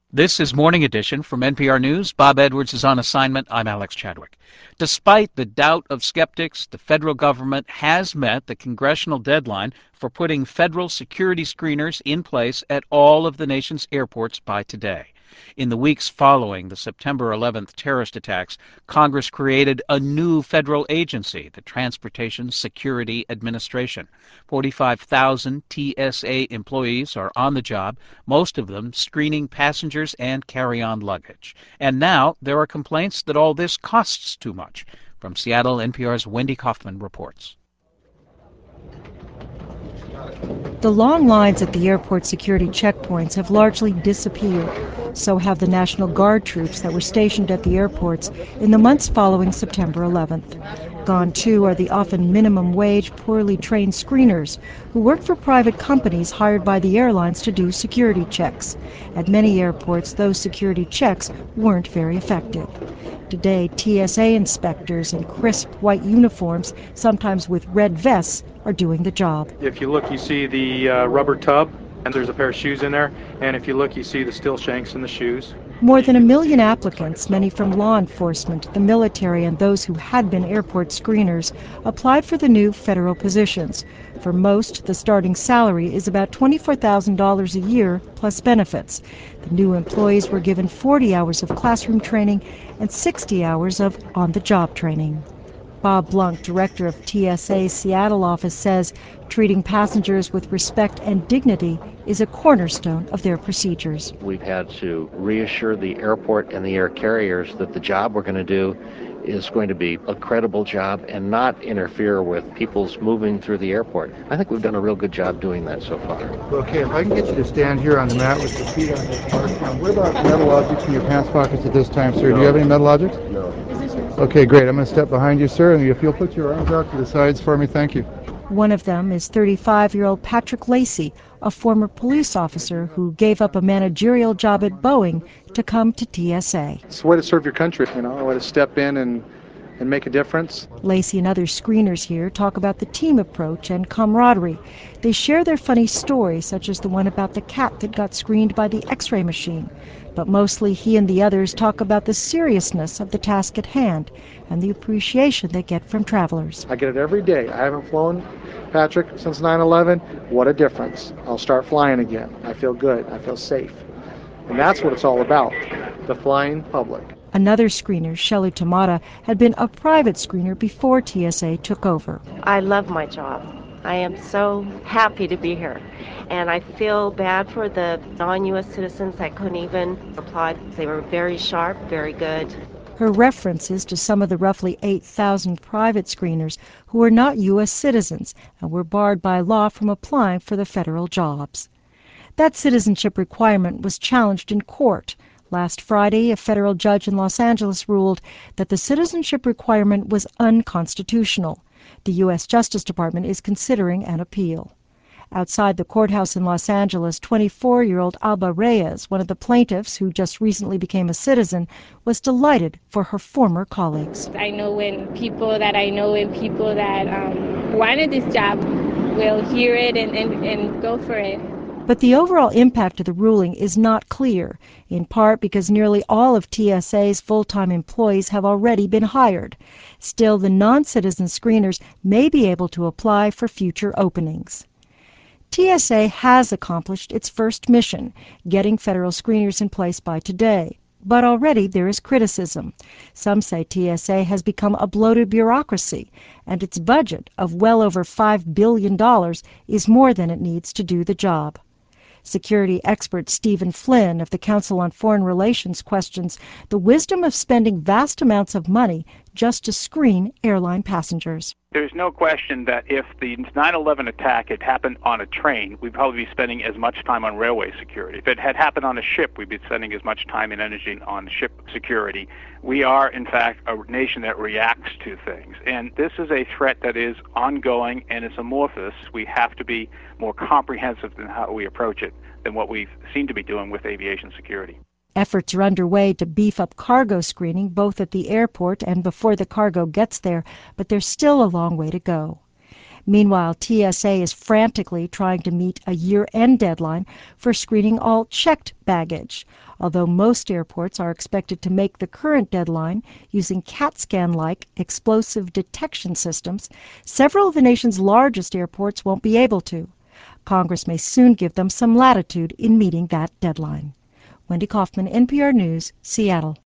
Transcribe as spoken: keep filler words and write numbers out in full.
This is Morning Edition from N P R News. Bob Edwards is on assignment. I'm Alex Chadwick. Despite the doubt of skeptics, the federal government has met the congressional deadline for putting federal security screeners in place at all of the nation's airports by today. In the weeks following the September eleventh terrorist attacks, Congress created a new federal agency, the Transportation Security Administration. forty-five thousand T S A employees are on the job, most of them screening passengers and carry-on luggage. And now there are complaints that all this costs too much. From Seattle, N P R's Wendy Kaufman reports. The long lines at the airport security checkpoints have largely disappeared. So have the National Guard troops that were stationed at the airports in the months following September eleventh. Gone, too, are the often minimum wage, poorly trained screeners who work for private companies hired by the airlines to do security checks. At many airports, those security checks weren't very effective. Today, T S A inspectors in crisp white uniforms, sometimes with red vests, are doing the job. If you look, you see the uh, rubber tub, and there's a pair of shoes in there. And if you look, you see the steel shanks in the shoes. More than a million applicants, many from law enforcement, the military, and those who had been airport screeners, applied for the new federal positions. For most, the starting salary is about twenty-four thousand dollars a year plus benefits. The new employees were given forty hours of classroom training and sixty hours of on-the-job training. Bob Blunk, director of T S A's Seattle office, says treating passengers with respect and dignity is a cornerstone of their procedures. We've had to reassure the airport and the air carriers that the job we're going to do is going to be a credible job and not interfere with people's moving through the airport. I think we've done a real good job doing that so far. Okay, if I can get you to stand here on the mat with your feet on the car. Now, what about metal objects in your pants pockets at this time, sir? No. Do you have any metal objects? No. Okay, great. I'm going to step behind you, sir, and if you'll put your arms out to the sides for me, thank you. One of them is thirty-five-year-old Patrick Lacey, a former police officer who gave up a managerial job at Boeing to come to T S A. It's a way to serve your country, you know, a way to step in and, and make a difference. Lacey and other screeners here talk about the team approach and camaraderie. They share their funny stories, such as the one about the cat that got screened by the X-ray machine. But mostly he and the others talk about the seriousness of the task at hand and the appreciation they get from travelers. I get it every day. I haven't flown, Patrick, since nine eleven. What a difference. I'll start flying again. I feel good. I feel safe. And that's what it's all about, the flying public. Another screener, Shelley Tamata, had been a private screener before T S A took over. I love my job. I am so happy to be here. And I feel bad for the non-U S citizens that couldn't even apply. They were very sharp, very good. Her references to some of the roughly eight thousand private screeners who are not U S citizens and were barred by law from applying for the federal jobs. That citizenship requirement was challenged in court. Last Friday, a federal judge in Los Angeles ruled that the citizenship requirement was unconstitutional. The U S Justice Department is considering an appeal. Outside the courthouse in Los Angeles, twenty-four-year-old Alba Reyes, one of the plaintiffs who just recently became a citizen, was delighted for her former colleagues. I know when people that I know and people that um, wanted this job will hear it and, and, and go for it. But the overall impact of the ruling is not clear, in part because nearly all of T S A's full-time employees have already been hired. Still, the non-citizen screeners may be able to apply for future openings. T S A has accomplished its first mission, getting federal screeners in place by today. But already there is criticism. Some say T S A has become a bloated bureaucracy, and its budget of well over five billion dollars is more than it needs to do the job. Security expert Stephen Flynn of the Council on Foreign Relations questions the wisdom of spending vast amounts of money just to screen airline passengers. There's no question that if the nine eleven attack had happened on a train, we'd probably be spending as much time on railway security. If it had happened on a ship, we'd be spending as much time and energy on ship security. We are, in fact, a nation that reacts to things. And this is a threat that is ongoing and it's amorphous. We have to be more comprehensive in how we approach it than what we seem to be doing with aviation security. Efforts are underway to beef up cargo screening both at the airport and before the cargo gets there, but there's still a long way to go. Meanwhile, T S A is frantically trying to meet a year-end deadline for screening all checked baggage. Although most airports are expected to make the current deadline using CAT scan-like explosive detection systems, several of the nation's largest airports won't be able to. Congress may soon give them some latitude in meeting that deadline. Wendy Kaufman, N P R News, Seattle.